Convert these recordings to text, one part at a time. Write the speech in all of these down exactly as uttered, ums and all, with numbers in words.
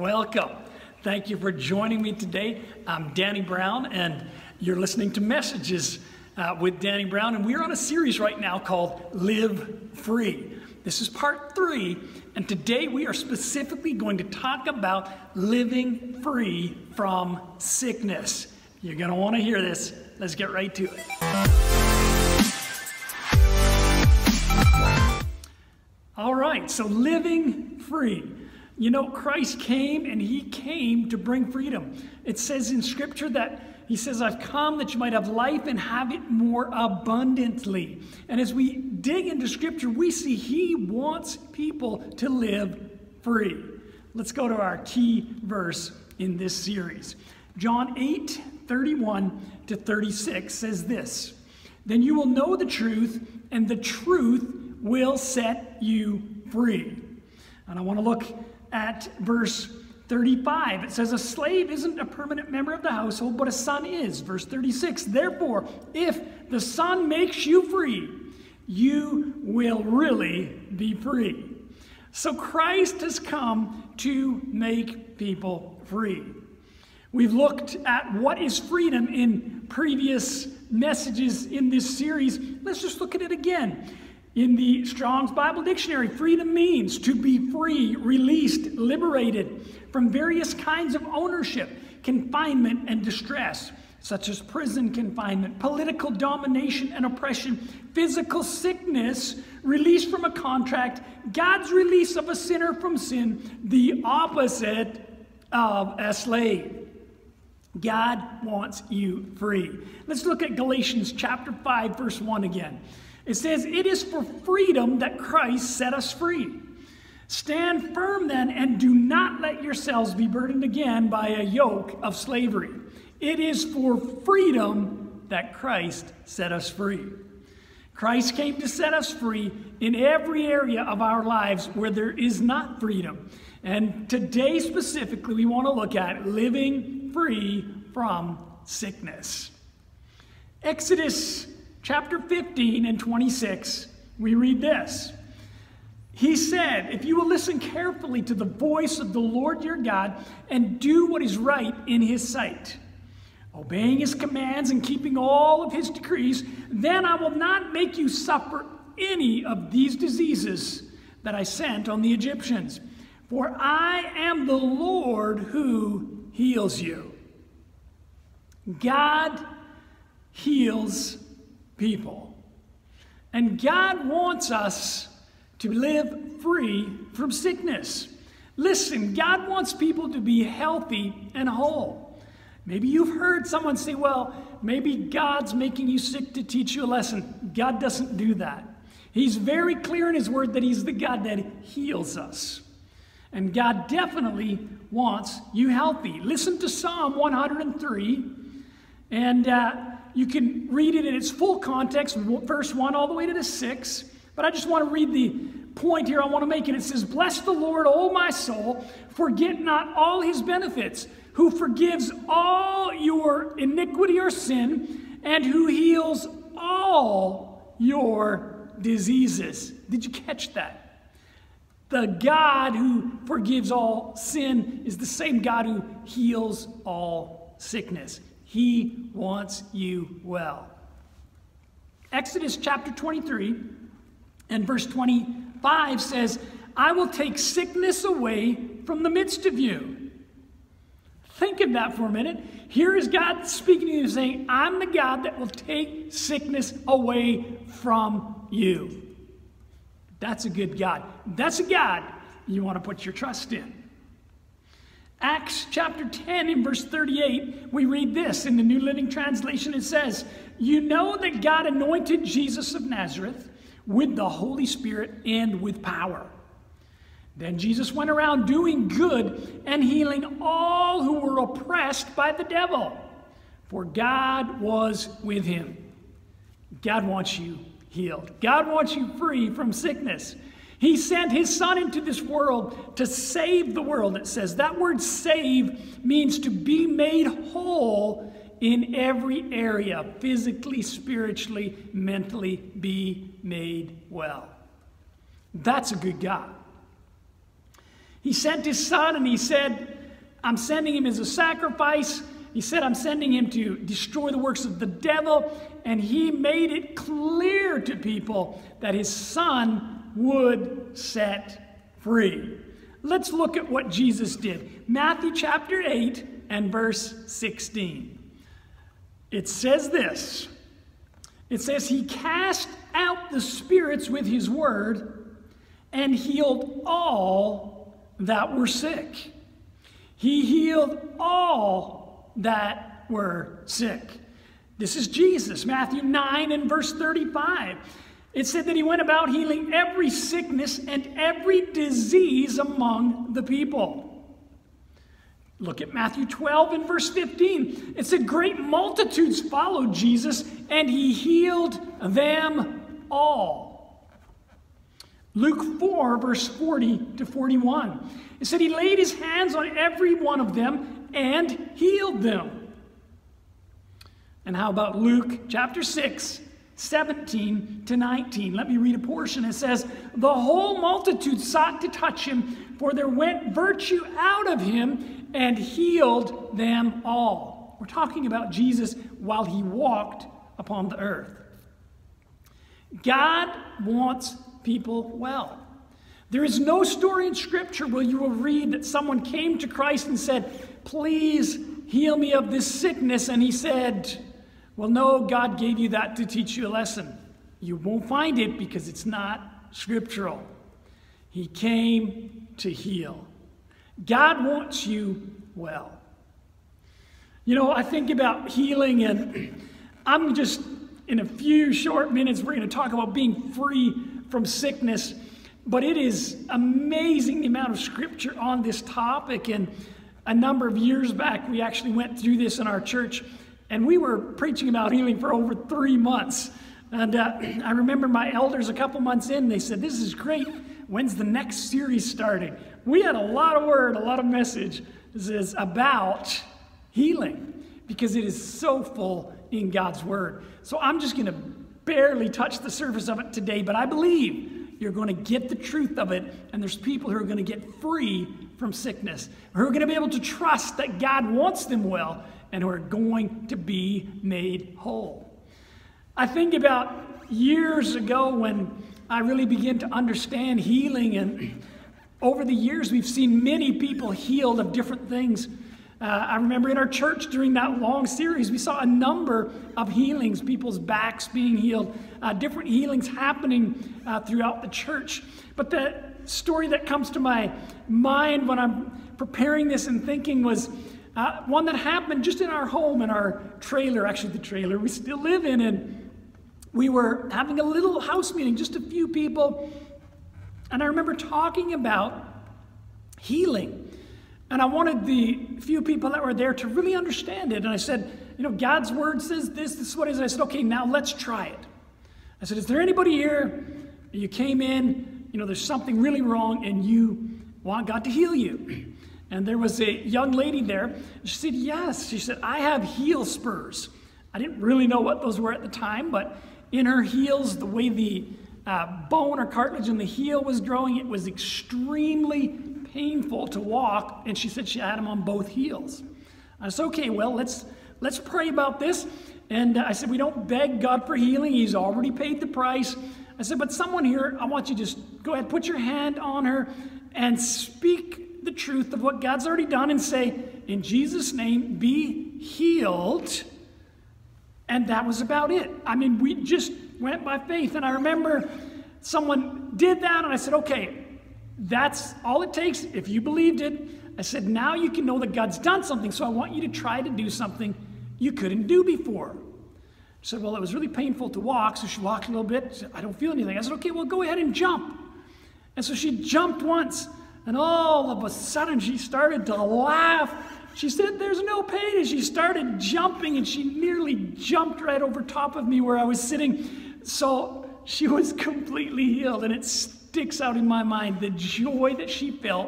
Welcome. Thank you for joining me today. I'm Danny Brown, and you're listening to Messages uh, with Danny Brown, and we're on a series right now called Live Free. This is part three, and today we are specifically going to talk about living free from sickness. You're going to want to hear this. Let's get right to it. All right, so living free. You know, Christ came and he came to bring freedom. It says in Scripture that he says, I've come that you might have life and have it more abundantly. And as we dig into Scripture, we see he wants people to live free. Let's go to our key verse in this series. John eight, thirty-one to thirty-six says this, then you will know the truth, and the truth will set you free. And I want to look at verse thirty-five. It says, a slave isn't a permanent member of the household, but a son is. Verse thirty-six, therefore, if the son makes you free, you will really be free. So Christ has come to make people free. We've looked at what is freedom in previous messages in this series. Let's just look at it again. In the Strong's Bible Dictionary, freedom means to be free, released, liberated from various kinds of ownership, confinement, and distress, such as prison confinement, political domination and oppression, physical sickness, release from a contract, God's release of a sinner from sin, the opposite of a slave. God wants you free. Let's look at Galatians chapter five, verse one again. It says, it is for freedom that Christ set us free. Stand firm then, and do not let yourselves be burdened again by a yoke of slavery. It is for freedom that Christ set us free. Christ came to set us free in every area of our lives where there is not freedom. And today specifically, we want to look at living free from sickness. Exodus chapter fifteen and twenty-six, we read this. He said, if you will listen carefully to the voice of the Lord your God and do what is right in his sight, obeying his commands and keeping all of his decrees, then I will not make you suffer any of these diseases that I sent on the Egyptians. For I am the Lord who heals you. God heals people. And God wants us to live free from sickness. Listen, God wants people to be healthy and whole. Maybe you've heard someone say, well, maybe God's making you sick to teach you a lesson. God doesn't do that. He's very clear in his word that he's the God that heals us. And God definitely wants you healthy. Listen to Psalm one hundred three, and uh, you can read it in its full context, verse one all the way to the six. But I just want to read the point here I want to make it. It says, bless the Lord, O my soul, forget not all his benefits, who forgives all your iniquity or sin, and who heals all your diseases. Did you catch that? The God who forgives all sin is the same God who heals all sickness. He wants you well. Exodus chapter twenty-three and verse twenty-five says, I will take sickness away from the midst of you. Think of that for a minute. Here is God speaking to you saying, I'm the God that will take sickness away from you. That's a good God. That's a God you want to put your trust in. Acts chapter ten in verse thirty-eight, we read this in the New Living Translation. It says, you know that God anointed Jesus of Nazareth with the Holy Spirit and with power. Then Jesus went around doing good and healing all who were oppressed by the devil, for God was with him. God wants you healed. God wants you free from sickness. He sent his son into this world to save the world, it says. That word save means to be made whole in every area, physically, spiritually, mentally, be made well. That's a good God. He sent his son and he said, I'm sending him as a sacrifice. He said, I'm sending him to destroy the works of the devil. And he made it clear to people that his son would set free. Let's look at what Jesus did. Matthew chapter eight and verse sixteen. It says this. It says, he cast out the spirits with his word and healed all that were sick. He healed all that were sick. This is Jesus, Matthew nine and verse thirty-five. It said that he went about healing every sickness and every disease among the people. Look at Matthew twelve and verse fifteen. It said great multitudes followed Jesus and he healed them all. Luke four verse forty to forty-one. It said he laid his hands on every one of them and healed them. And how about Luke chapter six, seventeen to nineteen? Let me read a portion. It says, the whole multitude sought to touch him, for there went virtue out of him and healed them all. We're talking about Jesus while he walked upon the earth. God wants people well. There is no story in Scripture where you will read that someone came to Christ and said, please heal me of this sickness. And he said, well, no, God gave you that to teach you a lesson. You won't find it because it's not scriptural. He came to heal. God wants you well. You know, I think about healing, and I'm just, in a few short minutes, we're going to talk about being free from sickness. But it is amazing the amount of scripture on this topic. And a number of years back, we actually went through this in our church. And we were preaching about healing for over three months. And uh, I remember my elders a couple months in, they said, this is great. When's the next series starting? We had a lot of word, a lot of message is about healing because it is so full in God's word. So I'm just going to barely touch the surface of it today, but I believe you're going to get the truth of it, and there's people who are going to get free from sickness, who are going to be able to trust that God wants them well, and who are going to be made whole. I think about years ago when I really began to understand healing, and over the years we've seen many people healed of different things. Uh, I remember in our church during that long series, we saw a number of healings, people's backs being healed, uh, different healings happening uh, throughout the church. But the story that comes to my mind when I'm preparing this and thinking was uh, one that happened just in our home, in our trailer, actually the trailer we still live in. And we were having a little house meeting, just a few people. And I remember talking about healing. And I wanted the few people that were there to really understand it. And I said, you know, God's word says this, this is what it is. I said, okay, now let's try it. I said, is there anybody here, you came in, you know, there's something really wrong and you want God to heal you? And there was a young lady there. She said, yes. She said, I have heel spurs. I didn't really know what those were at the time, but in her heels, the way the uh, bone or cartilage in the heel was growing, it was extremely painful to walk, and she said she had them on both heels. I said, okay, well, let's let's pray about this. And uh, I said, we don't beg God for healing. He's already paid the price. I said, but someone here, I want you to just go ahead, put your hand on her and speak the truth of what God's already done and say, in Jesus' name, be healed. And that was about it. I mean, we just went by faith. And I remember someone did that, and I said, okay, that's all it takes if you believed it. I said, now you can know that God's done something, so I want you to try to do something you couldn't do before. She said, well, it was really painful to walk, so she walked a little bit. She said, I don't feel anything. I said, okay, well, go ahead and jump. And so she jumped once, and all of a sudden she started to laugh. She said, there's no pain, and she started jumping, and she nearly jumped right over top of me where I was sitting. So she was completely healed, and it sticks out in my mind, the joy that she felt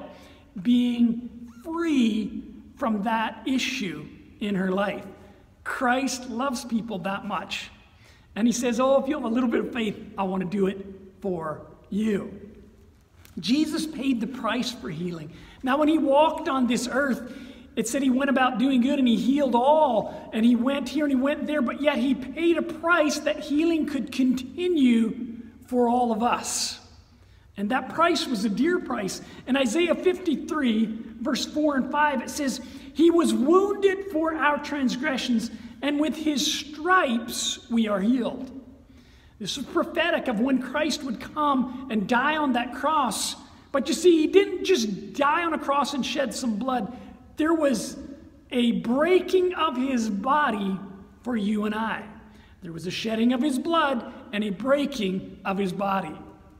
being free from that issue in her life. Christ loves people that much. And he says, oh, if you have a little bit of faith, I want to do it for you. Jesus paid the price for healing. Now, when he walked on this earth, It said he went about doing good and he healed all, and he went here and he went there, but yet he paid a price that healing could continue for all of us. And that price was a dear price. In Isaiah fifty-three, verse four and five, it says, he was wounded for our transgressions, and with his stripes we are healed. This is prophetic of when Christ would come and die on that cross. But you see, he didn't just die on a cross and shed some blood. There was a breaking of his body for you and I. There was a shedding of his blood and a breaking of his body.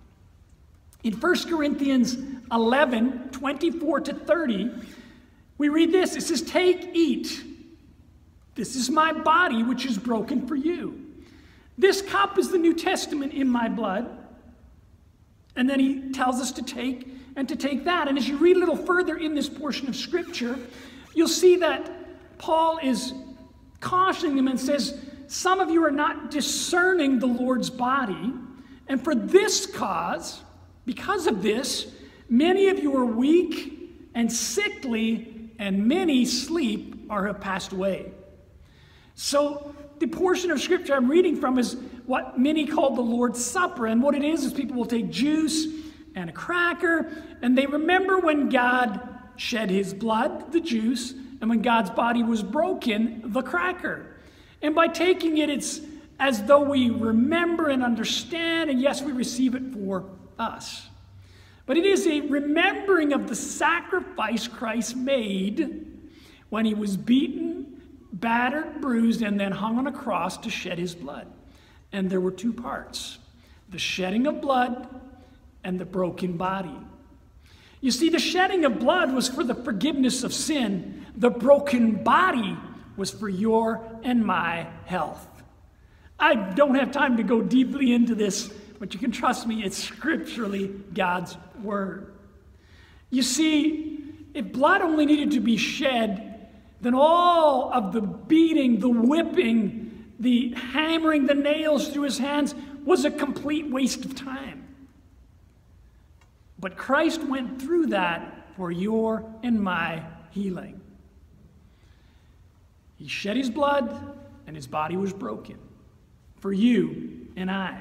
In First Corinthians eleven, twenty-four to thirty, we read this. It says, take, eat. This is my body, which is broken for you. This cup is the New Testament in my blood. And then he tells us to take and to take that. And as you read a little further in this portion of Scripture, you'll see that Paul is cautioning them and says, some of you are not discerning the Lord's body. And for this cause, because of this, many of you are weak and sickly, and many sleep or have passed away. So the portion of Scripture I'm reading from is what many call the Lord's Supper. And what it is is people will take juice and a cracker, and they remember when God shed his blood, the juice, and when God's body was broken, the cracker. And by taking it, it's as though we remember and understand, and yes, we receive it for us. But it is a remembering of the sacrifice Christ made when he was beaten, battered, bruised, and then hung on a cross to shed his blood. And there were two parts, the shedding of blood and the broken body. You see, the shedding of blood was for the forgiveness of sin. The broken body was for your and my health. I don't have time to go deeply into this, but you can trust me, it's scripturally God's word. You see, if blood only needed to be shed, then all of the beating, the whipping, the hammering the nails through his hands was a complete waste of time. But Christ went through that for your and my healing. He shed his blood and his body was broken for you and I.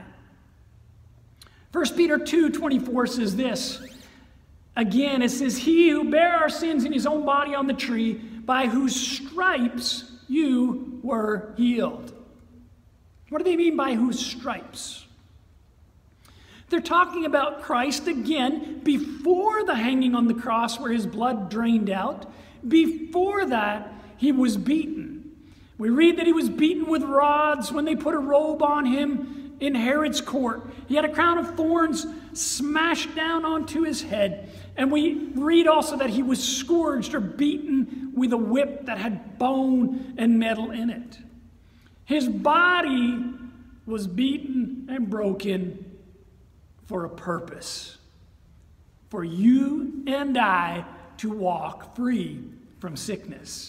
First Peter two twenty-four says this. Again, it says, he who bare our sins in his own body on the tree, by whose stripes you were healed. What do they mean by whose stripes? They're talking about Christ again before the hanging on the cross where his blood drained out. Before that, he was beaten. We read that he was beaten with rods when they put a robe on him in Herod's court. He had a crown of thorns smashed down onto his head. And we read also that he was scourged or beaten with a whip that had bone and metal in it. His body was beaten and broken for a purpose. For you and I to walk free from sickness.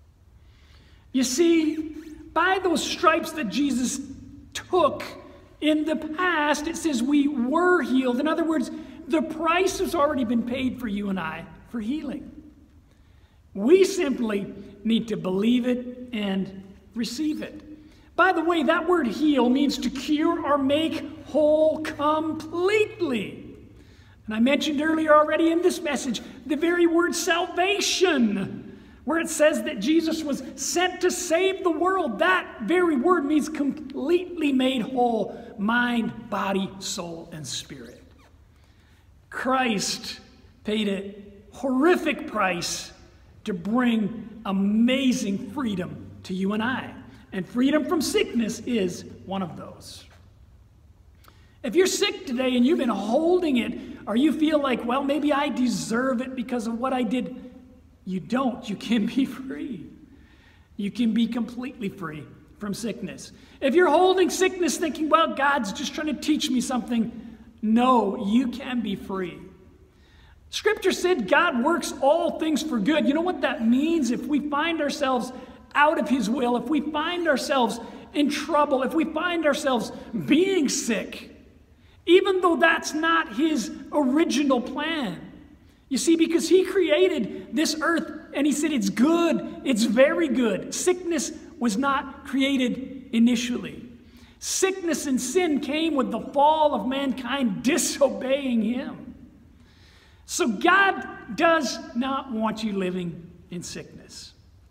You see, by those stripes that Jesus took in the past, it says we were healed. In other words, the price has already been paid for you and I for healing. We simply need to believe it and receive it. By the way, that word heal means to cure or make whole completely. And I mentioned earlier already in this message, the very word salvation, where it says that Jesus was sent to save the world. That very word means completely made whole, mind, body, soul, and spirit. Christ paid a horrific price to bring amazing freedom to you and I. And freedom from sickness is one of those. If you're sick today and you've been holding it, or you feel like, well, maybe I deserve it because of what I did, you don't. You can be free. You can be completely free from sickness. If you're holding sickness thinking, well, God's just trying to teach me something, no, you can be free. Scripture said God works all things for good. You know what that means? If we find ourselves out of his will, if we find ourselves in trouble, if we find ourselves being sick, even though that's not his original plan. You see, because he created this earth and he said it's good, it's very good. Sickness was not created initially. Sickness and sin came with the fall of mankind disobeying him. So God does not want you living in sickness.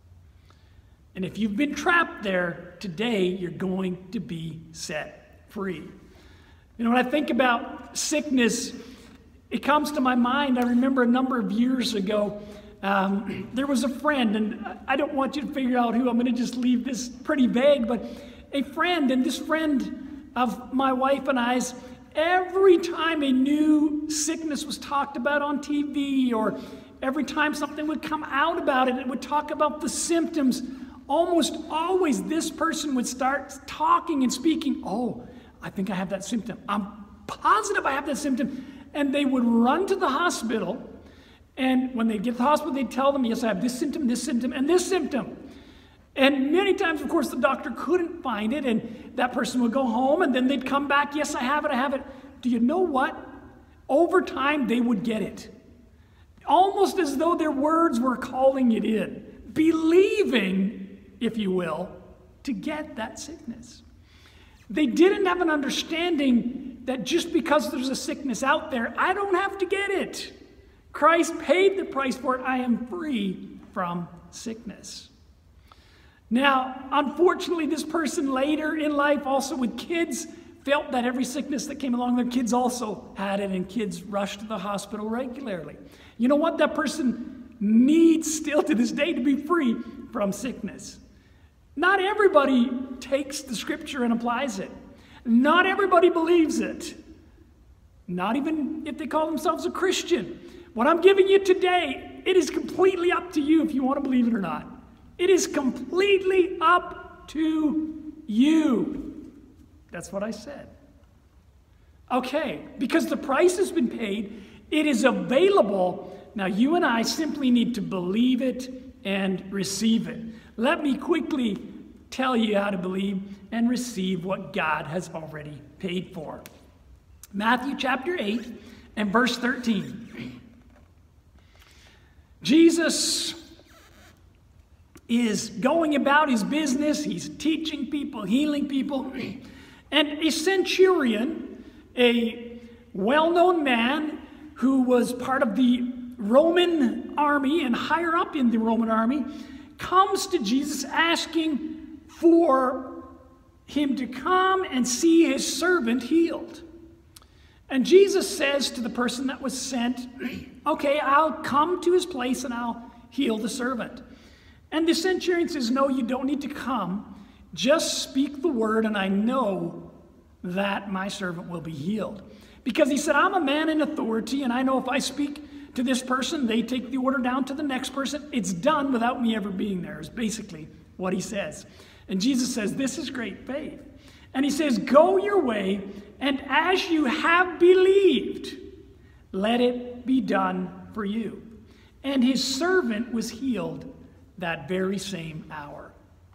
And if you've been trapped there, today you're going to be set free. You know, when I think about sickness, it comes to my mind. I remember a number of years ago, um, there was a friend, and I don't want you to figure out who. I'm going to just leave this pretty vague, but a friend, and this friend of my wife and I's, every time a new sickness was talked about on T V, or every time something would come out about it, it would talk about the symptoms, almost always this person would start talking and speaking, oh, I think I have that symptom. I'm positive I have that symptom. And they would run to the hospital, and when they get to the hospital, they'd tell them, yes, I have this symptom, this symptom, and this symptom. And many times, of course, the doctor couldn't find it, and that person would go home, and then they'd come back, yes, I have it, I have it. Do you know what? Over time, they would get it. Almost as though their words were calling it in, believing, if you will, to get that sickness. They didn't have an understanding that just because there's a sickness out there, I don't have to get it. Christ paid the price for it. I am free from sickness. Now, unfortunately, this person later in life, also with kids, felt that every sickness that came along, their kids also had it, and kids rushed to the hospital regularly. You know what? That person needs still to this day to be free from sickness. Not everybody takes the scripture and applies it. Not everybody believes it. Not even if they call themselves a Christian. What I'm giving you today, it is completely up to you if you want to believe it or not. It is completely up to you. That's what I said. Okay, because the price has been paid, it is available. Now you and I simply need to believe it and receive it. Let me quickly tell you how to believe and receive what God has already paid for. Matthew chapter eight and verse thirteen. Jesus is going about his business. He's teaching people, healing people. And a centurion, a well-known man who was part of the Roman army and higher up in the Roman army, comes to Jesus asking for him to come and see his servant healed. And Jesus says to the person that was sent, okay, I'll come to his place and I'll heal the servant. And the centurion says, no, you don't need to come. Just speak the word and I know that my servant will be healed. Because he said, I'm a man in authority, and I know if I speak to this person, they take the order down to the next person. It's done without me ever being there, is basically what he says. And Jesus says, this is great faith. And he says, go your way, and as you have believed, let it be done for you. And his servant was healed that very same hour.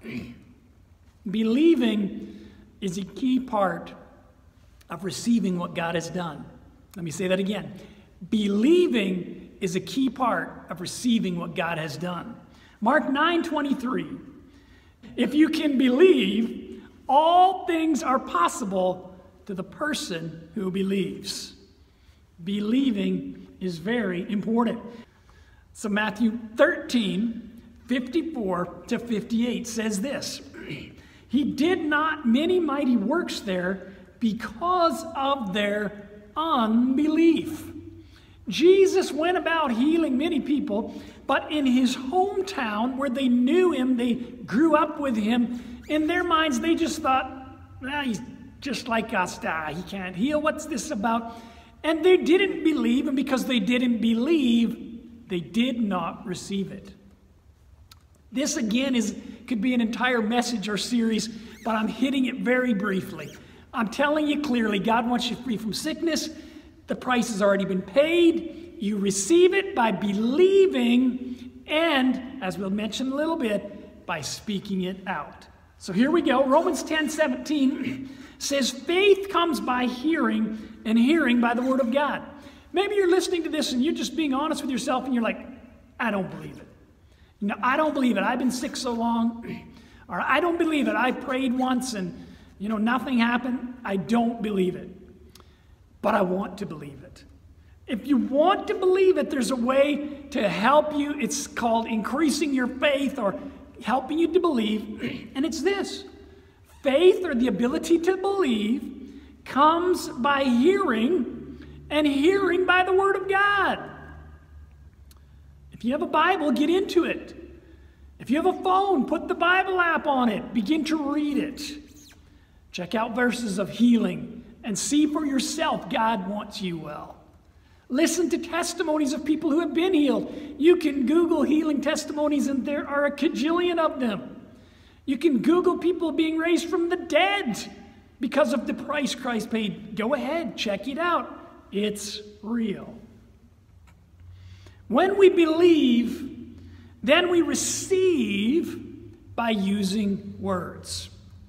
Believing is a key part of receiving what God has done. Let me say that again. Believing is a key part of receiving what God has done. Mark nine twenty-three. If you can believe, all things are possible to the person who believes. Believing is very important. So Matthew thirteen, fifty-four to fifty-eight says this. He did not many mighty works there because of their unbelief. Jesus went about healing many people, but in his hometown where they knew him, they grew up with him, in their minds they just thought, ah, he's just like us, ah, he can't heal, what's this about? And they didn't believe, and because they didn't believe, they did not receive it. This again is could be an entire message or series, but I'm hitting it very briefly. I'm telling you clearly, God wants you free from sickness. The price has already been paid. You receive it by believing and, as we'll mention a little bit, by speaking it out. So here we go. Romans ten seventeen says, faith comes by hearing, and hearing by the word of God. Maybe you're listening to this and you're just being honest with yourself and you're like, I don't believe it. You know, I don't believe it. I've been sick so long. Or I don't believe it. I prayed once and, you know, nothing happened. I don't believe it. But I want to believe it. If you want to believe it, there's a way to help you. It's called increasing your faith or helping you to believe. And it's this. Faith, or the ability to believe, comes by hearing, and hearing by the Word of God. If you have a Bible, get into it. If you have a phone, put the Bible app on it. Begin to read it. Check out verses of healing and see for yourself God wants you well. Listen to testimonies of people who have been healed. You can Google healing testimonies, and there are a cajillion of them. You can Google people being raised from the dead because of the price Christ paid. Go ahead, check it out. It's real. When we believe, then we receive by using words.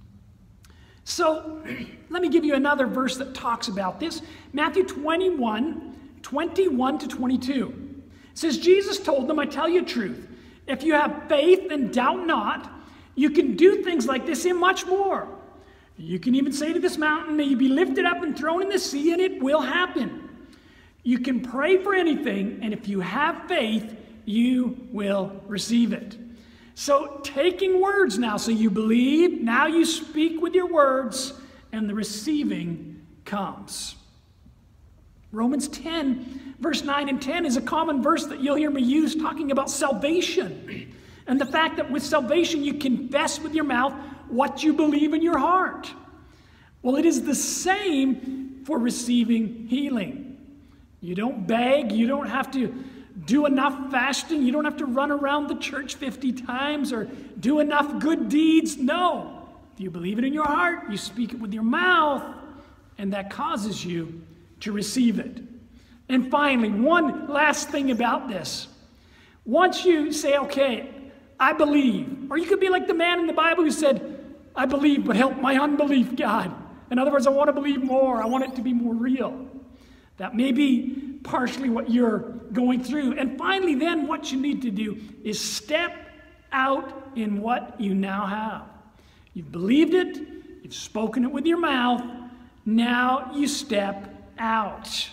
So, let me give you another verse that talks about this. Matthew twenty-one, twenty-one to twenty-two. It says, Jesus told them, I tell you the truth. If you have faith and doubt not, you can do things like this and much more. You can even say to this mountain, may you be lifted up and thrown in the sea, and it will happen. You can pray for anything, and if you have faith, you will receive it. So taking words now, so you believe, now you speak with your words, and the receiving comes. Romans ten, verse nine and ten is a common verse that you'll hear me use talking about salvation. And the fact that with salvation you confess with your mouth what you believe in your heart. Well, it is the same for receiving healing. You don't beg, you don't have to do enough fasting, you don't have to run around the church fifty times or do enough good deeds. No. If you believe it in your heart, you speak it with your mouth, and that causes you to receive it. And finally, one last thing about this. Once you say, okay, I believe, or you could be like the man in the Bible who said, I believe, but help my unbelief, God. In other words, I want to believe more. I want it to be more real. That may be partially what you're going through. And finally, then, what you need to do is step out in what you now have. You've believed it. You've spoken it with your mouth. Now you step out.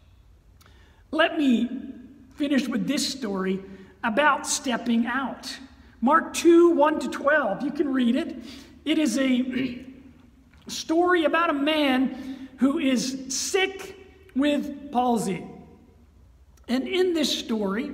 Let me finish with this story about stepping out. Mark two, one to twelve. You can read it. It is a story about a man who is sick with palsy. And in this story,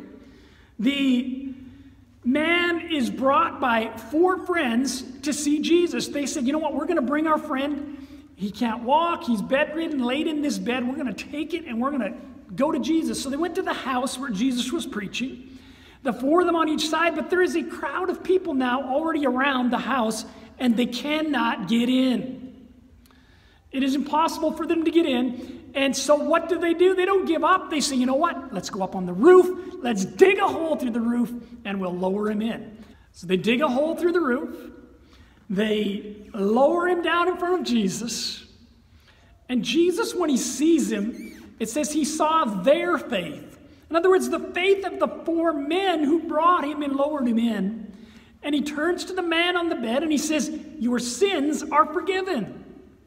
the man is brought by four friends to see Jesus. They said, you know what, we're going to bring our friend. He can't walk. He's bedridden, laid in this bed. We're going to take it and we're going to go to Jesus. So they went to the house where Jesus was preaching. The four of them on each side, but there is a crowd of people now already around the house, and they cannot get in. It is impossible for them to get in. And so what do they do? They don't give up. They say, you know what? Let's go up on the roof. Let's dig a hole through the roof, and we'll lower him in. So they dig a hole through the roof. They lower him down in front of Jesus. And Jesus, when he sees him, it says he saw their faith. In other words, the faith of the four men who brought him and lowered him in. And he turns to the man on the bed and he says, your sins are forgiven.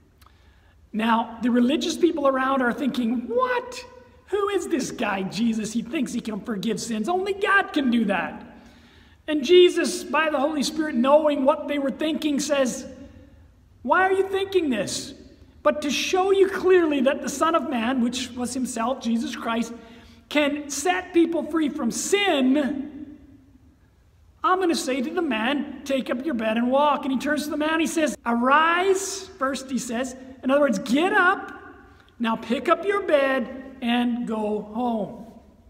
Now, the religious people around are thinking, what? Who is this guy, Jesus? He thinks he can forgive sins. Only God can do that. And Jesus, by the Holy Spirit, knowing what they were thinking, says, why are you thinking this? But to show you clearly that the Son of Man, which was himself, Jesus Christ, can set people free from sin, I'm going to say to the man, take up your bed and walk. And he turns to the man, he says, arise, first he says. In other words, get up, now pick up your bed and go home.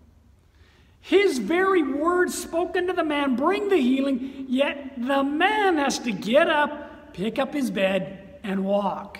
His very words spoken to the man bring the healing, yet the man has to get up, pick up his bed, and walk.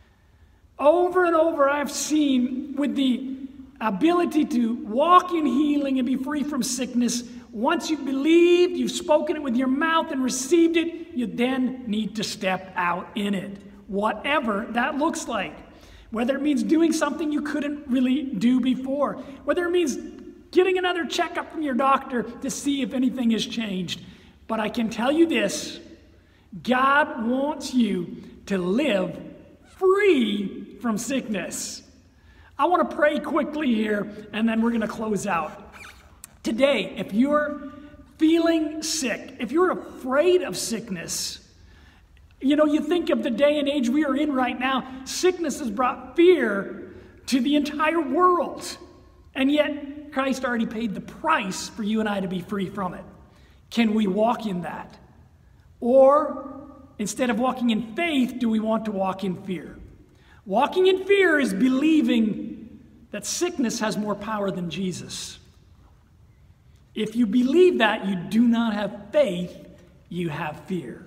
Over and over I've seen with the ability to walk in healing and be free from sickness. Once you've believed, you've spoken it with your mouth and received it, you then need to step out in it, whatever that looks like. Whether it means doing something you couldn't really do before, whether it means getting another checkup from your doctor to see if anything has changed. But I can tell you this, God wants you to live free from sickness. I want to pray quickly here, and then we're going to close out. Today, if you're feeling sick, if you're afraid of sickness, you know, you think of the day and age we are in right now, sickness has brought fear to the entire world. And yet, Christ already paid the price for you and I to be free from it. Can we walk in that? Or, instead of walking in faith, do we want to walk in fear? Walking in fear is believing that sickness has more power than Jesus. If you believe that, you do not have faith, you have fear.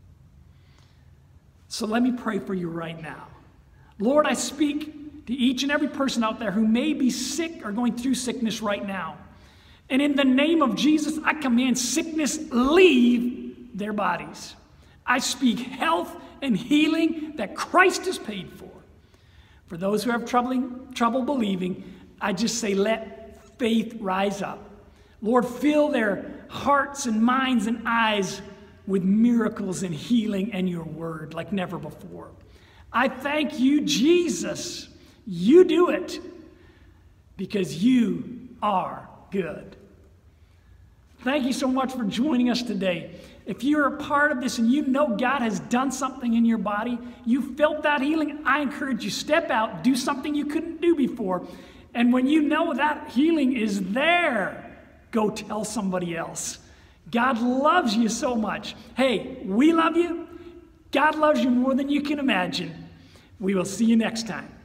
So let me pray for you right now. Lord, I speak to each and every person out there who may be sick or going through sickness right now. And in the name of Jesus, I command sickness leave their bodies. I speak health and healing that Christ has paid for. For those who have troubling, trouble believing, I just say let faith rise up. Lord, fill their hearts and minds and eyes with miracles and healing and your word like never before. I thank you, Jesus. You do it because you are good. Thank you so much for joining us today. If you're a part of this and you know God has done something in your body, you felt that healing, I encourage you, step out, do something you couldn't do before. And when you know that healing is there, go tell somebody else. God loves you so much. Hey, we love you. God loves you more than you can imagine. We will see you next time.